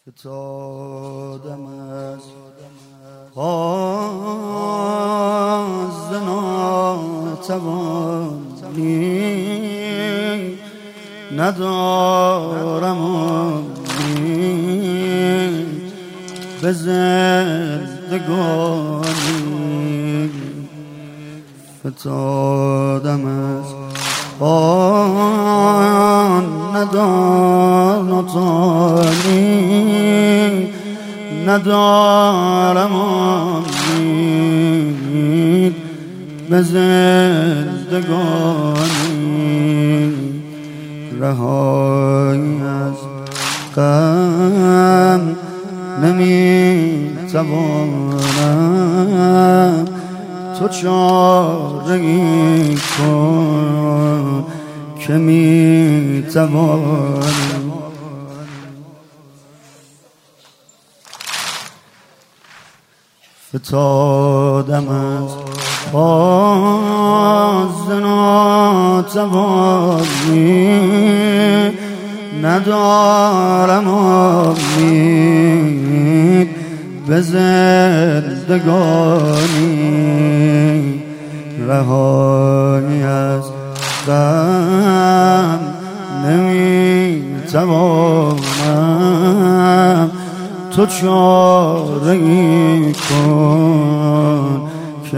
فتادم از حاز ناتوانی، ندارم امید به زندگانی. فتادم از آن ندانستانی، ندارم امید به زندگانی. رهایی از غم نمیتوانم، تو چاره‌ای کن که میتوانم. فتادم از حاز ناتوانی، ندارم امید به زندگانی. رهایی از غم نمیتوانم، تو چاره‌ای کن که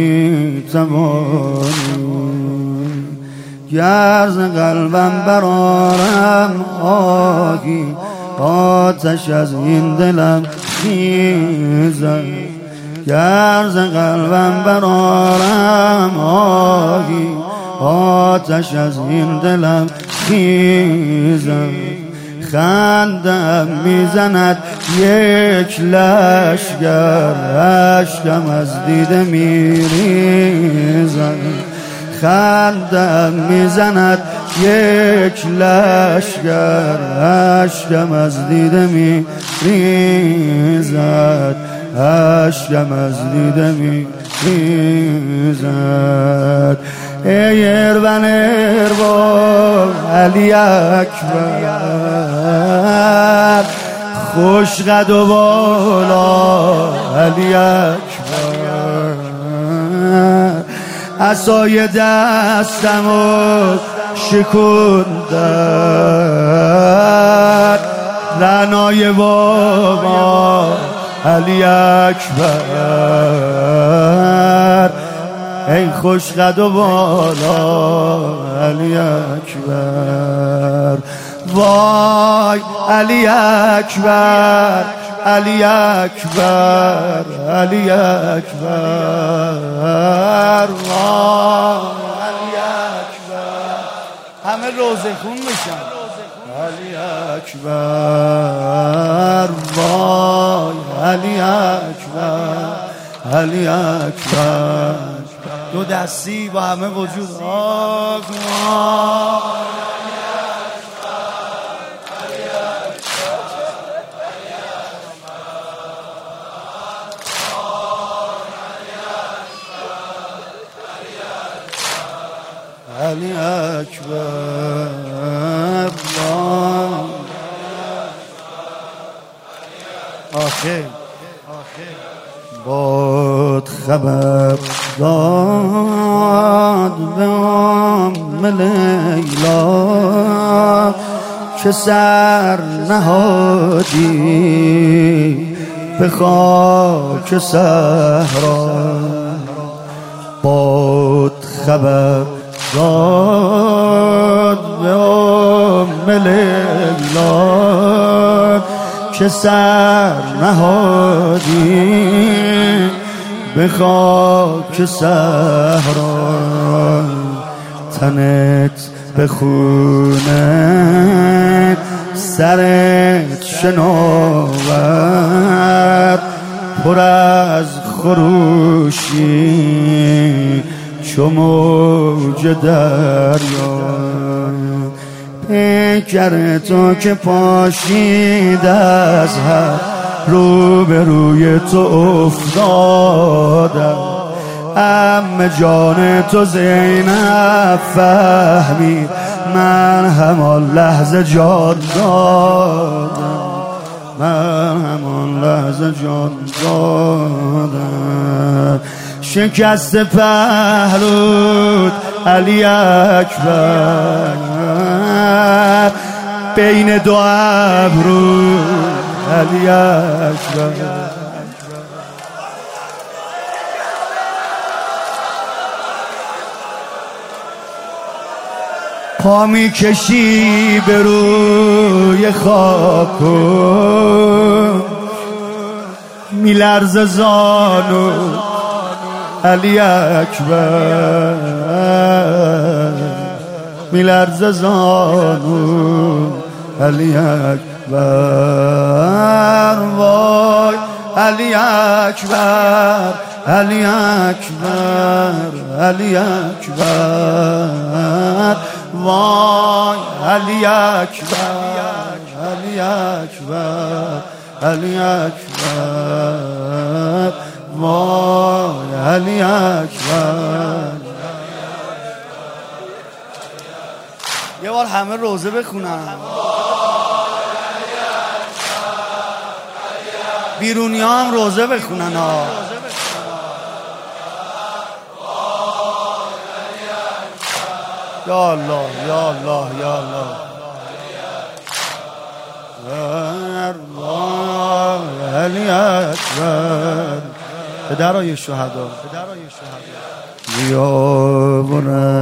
میتوانی. گر ز قلبم برآرم آهی، آتش از این دلم خیزد. گر ز قلبم برآرم آهی، آتش از این دلم خیزد. خندم میزند یک لشگر، اشکم از دیده میریزد. خندم میزند یک لشگر، اشکم از دیده میریزد. اشکم از دیده میریزد. ای ارون ارباب علی اکبر، خوش قد و بالا علی اکبر. عصای دستمو شکندن، رعنای بابا علی اکبر. ای خوش قد و بالا علی اکبر. وای علی اکبر، علی اکبر، علی اکبر. وای علی اکبر. همه روزه خون بشن. علی اکبر. وای علی اکبر، علی اکبر. دو دستی با همه وجود علی اکبر. آخه باد خبر داد به ام لیلا، که سر نهادی به خاک صحرا. باد خبر داد به ام لیلا، که سر نهادی به خاک صحرا. تنت به خونه سرت شناور، پر از خروشی چو موج دریا. پیکر تو که پاشید از هر روبروی تو افتادم، عم جان تو زینب فهمید من همان لحظه جان دادم. من همان لحظه جان دادم. شکست پهلوت علی اکبر، بین دو ابرو علی اکبر. پا می کشی به روی خاک و می لرزه زانو علی اکبر، می لرزه زانو علی اکبر. وای علی اکبر، علی اکبر، علی اکبر. وای علی اکبر، علی اکبر، علی اکبر. وای علی اکبر. یه بار همه روزه بخونن، بیرونی ها هم روزه بخونن ها. یا الله یا الله یا الله. علی اکبر. پدرای شهدا، بیا و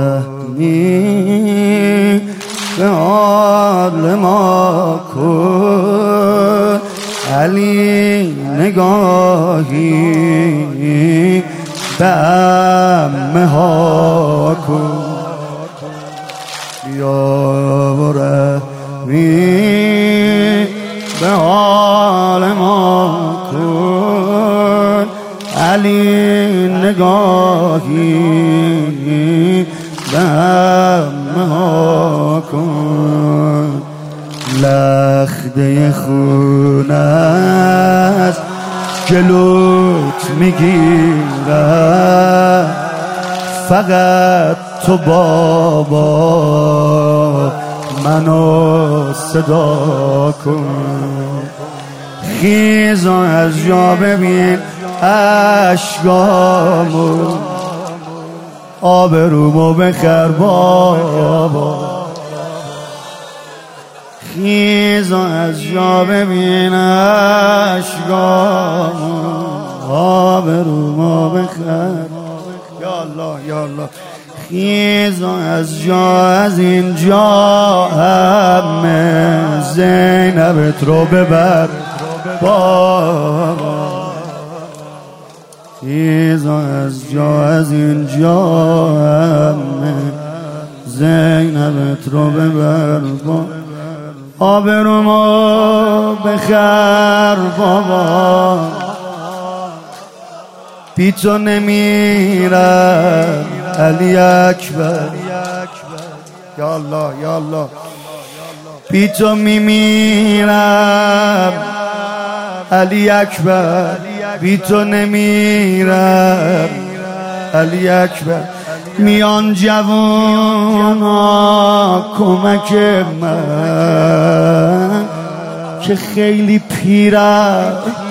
رحمی به حال ما کن، علی نگاهی به عمه ها کن. بیا و رحمی به حال ما کن، علی نگاهی به عمه ها کن. لخته خون از جلوت میگیرم، فقط تو بابا منو صدا کن. خیز از جا ببین اشکامو، آبرومو بخر بابا. خیز از جا ببین اشکامو، آبرومو بخر. یا الله یا الله. خیز از جا، از اینجا همه زینبت رو ببر بابا. خیز از جا، از اینجا همه زینبت رو ببر بابا. آبرومو بخر بابا، بی تو نمیرم علی اکبر. یا الله یا الله. بی تو میمیرم علی اکبر، بی تو نمیرم علی اکبر. میان جوانا کمک من که خیلی پیرم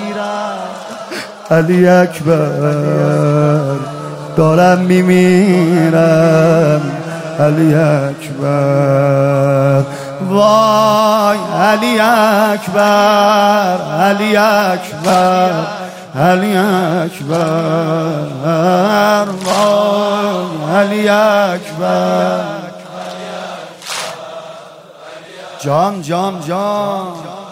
علی اکبر، دارم میمیرم علی اکبر. وای علی اکبر، علی اکبر، علی اکبر. وای علی اکبر. جام جام جام.